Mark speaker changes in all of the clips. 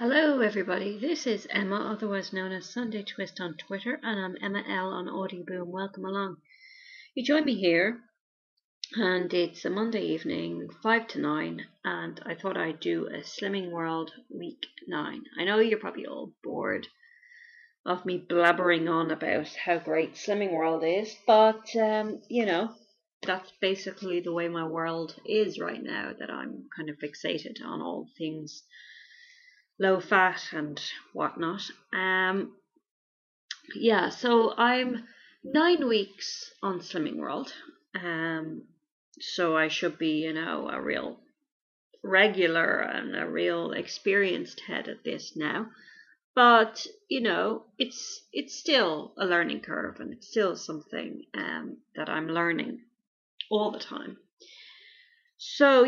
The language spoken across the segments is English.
Speaker 1: Hello everybody, this is Emma, otherwise known as Sunday Twist on Twitter, and I'm Emma L on Audioboom. Welcome along. You join me here, and it's a Monday evening, 5 to 9, and I thought I'd do a Slimming World Week 9. I know you're probably all bored of me blabbering on about how great Slimming World is, but, that's basically the way my world is right now, that I'm kind of fixated on all things low fat and whatnot. So I'm 9 weeks on Slimming World. So I should be, a real regular and a real experienced head at this now. But, it's still a learning curve, and it's still something that I'm learning all the time. So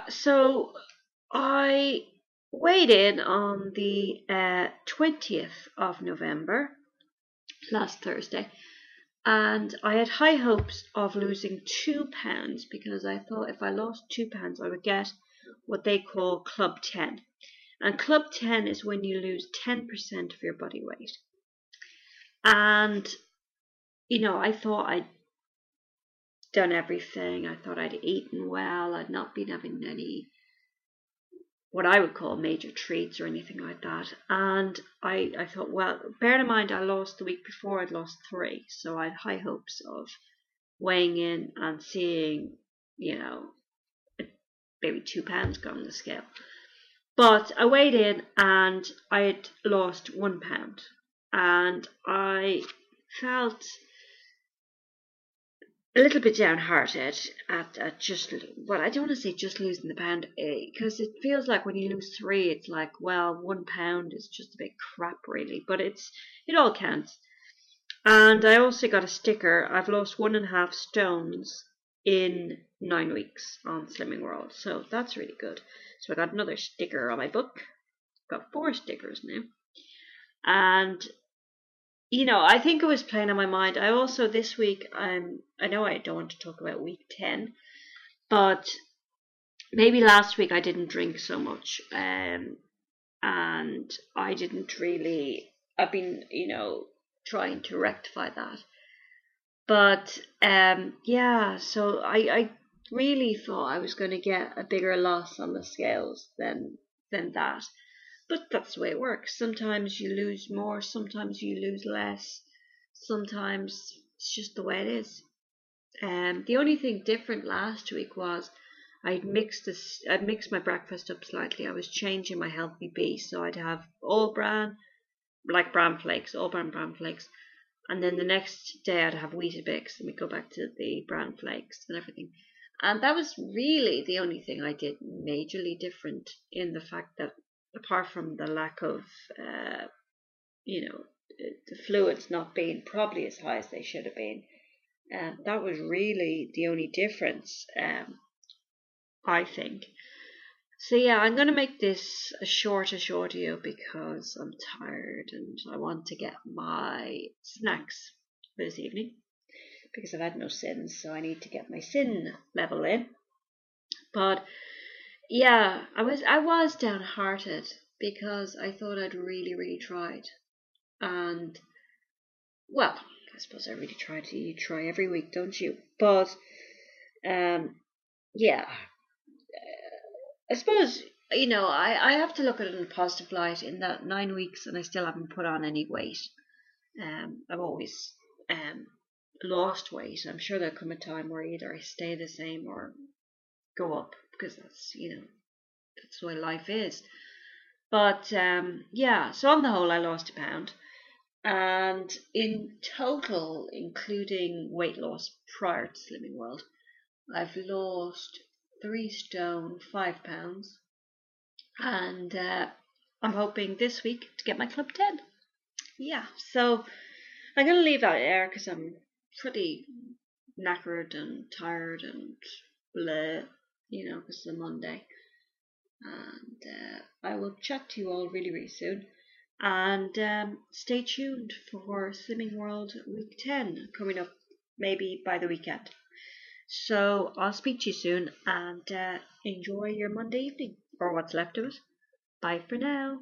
Speaker 1: I weighed in on the 20th of November, last Thursday, and I had high hopes of losing 2 pounds because I thought if I lost 2 pounds I would get what they call Club 10. And Club 10 is when you lose 10% of your body weight. And, I thought I'd done everything. I thought I'd eaten well. I'd not been having any what I would call major treats or anything like that. And I thought, well, bear in mind I lost the week before, I'd lost 3. So I had high hopes of weighing in and seeing, maybe 2 pounds go on the scale. But I weighed in and I had lost 1 pound. And I felt a little bit downhearted at just, well, I don't want to say just losing the pound, because it feels like when you lose 3, it's like, well, 1 pound is just a bit crap, really, but it all counts. And I also got a sticker. I've lost 1.5 stones in 9 weeks on Slimming World, so that's really good. So I got another sticker on my book. Got 4 stickers now, and I think it was playing on my mind. I also, this week, I know I don't want to talk about week 10, but maybe last week I didn't drink so much, and I didn't really, I've been, trying to rectify that. But, so I really thought I was going to get a bigger loss on the scales than that. But that's the way it works. Sometimes you lose more, sometimes you lose less, sometimes it's just the way it is. The only thing different last week was I'd mixed my breakfast up slightly. I was changing my Healthy Bee, so I'd have all bran, like bran flakes, all bran flakes, and then the next day I'd have Weetabix, and we go back to the bran flakes and everything. And that was really the only thing I did majorly different, in the fact that, apart from the lack of, the fluids not being probably as high as they should have been, that was really the only difference, I think. So I'm going to make this a shortish audio because I'm tired and I want to get my snacks for this evening, because I've had no sins, so I need to get my sin level in. But I was downhearted because I thought I'd really, really tried. And, well, I suppose I really tried. You try every week, don't you? But, I suppose, I have to look at it in a positive light, in that 9 weeks and I still haven't put on any weight. I've always lost weight. I'm sure there'll come a time where either I stay the same or go up, because that's, that's the way life is. But, so on the whole, I lost 1 pound. And in total, including weight loss prior to Slimming World, I've lost 3 stone, 5 pounds. And I'm hoping this week to get my Club 10. So I'm going to leave that there because I'm pretty knackered and tired and bleh, because it's a Monday. And I will chat to you all really, really soon. And stay tuned for Slimming World Week 10 coming up maybe by the weekend. So I'll speak to you soon, and enjoy your Monday evening, or what's left of it. Bye for now.